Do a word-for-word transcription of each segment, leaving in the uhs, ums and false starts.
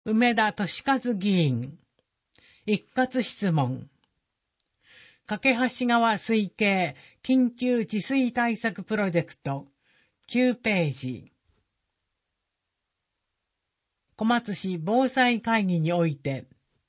梅田俊和議員。一括質問。架橋川水系緊急治水対策プロジェクトきゅうページ。小松市防災会議において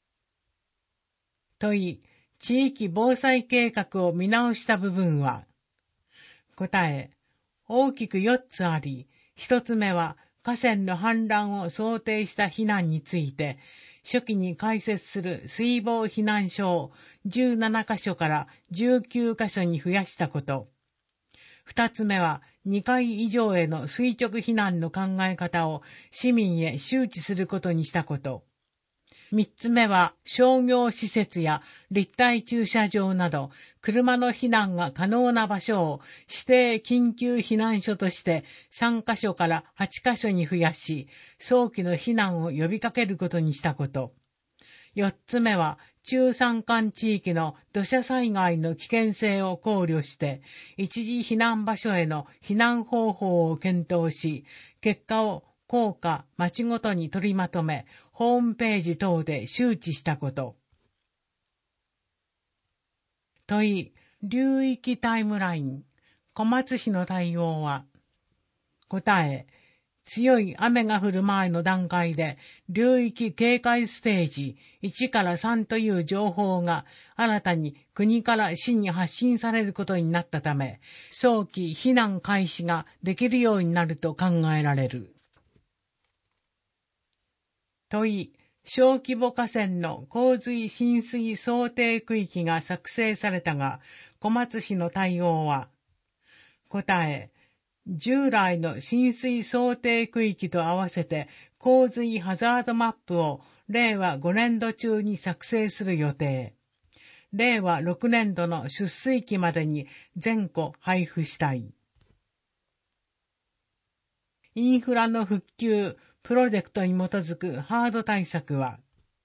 問い、地域防災計画を見直した部分は答え、大きくよっつあり、一つ目は河川の氾濫を想定した避難について、初期に開設する水防避難所をじゅうななかしょからじゅうきゅうかしょに増やしたこと。二つ目はにかい以上への垂直避難の考え方を市民へ周知することにしたこと。三つ目は商業施設や立体駐車場など車の避難が可能な場所を指定緊急避難所としてさんかしょからはちかしょに増やし、早期の避難を呼びかけることにしたこと。四つ目は中山間地域の土砂災害の危険性を考慮して一時避難場所への避難方法を検討し、結果を校下、町ごとに取りまとめ、ホームページ等で周知したこと。問い、流域タイムライン、小松市の対応は答え、強い雨が降る前の段階で、流域警戒ステージいちからさんという情報が新たに国から市に発信されることになったため、早期避難開始ができるようになると考えられる。問い、小規模河川の洪水浸水想定区域が作成されたが、小松市の対応は答え、従来の浸水想定区域と合わせて洪水ハザードマップをれいわごねんど中に作成する予定。れいわろくねんどの出水期までに全戸配布したい。インフラの復旧プロジェクトに基づくハード対策は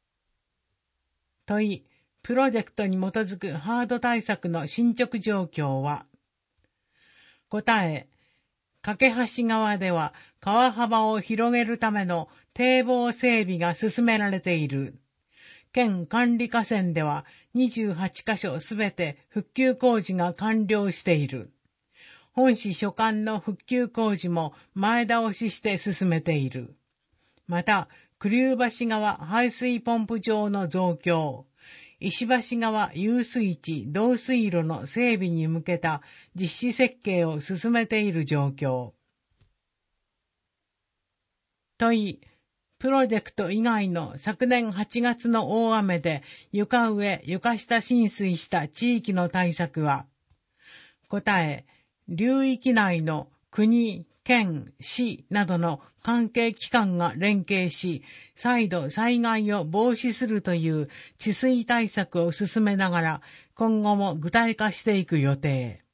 問い、プロジェクトに基づくハード対策の進捗状況は答え、架橋川では川幅を広げるための堤防整備が進められている。県管理河川ではにじゅうはちかしょすべて復旧工事が完了している。本市所管の復旧工事も前倒しして進めている。また、栗生橋川排水ポンプ場の増強、石橋川遊水地導水路の整備に向けた実施設計を進めている状況。問い、プロジェクト以外の昨年はちがつの大雨で床上・床下浸水した地域の対策は答え、流域内の国、県、市などの関係機関が連携し、再度災害を防止するという治水対策を進めながら、今後も具体化していく予定。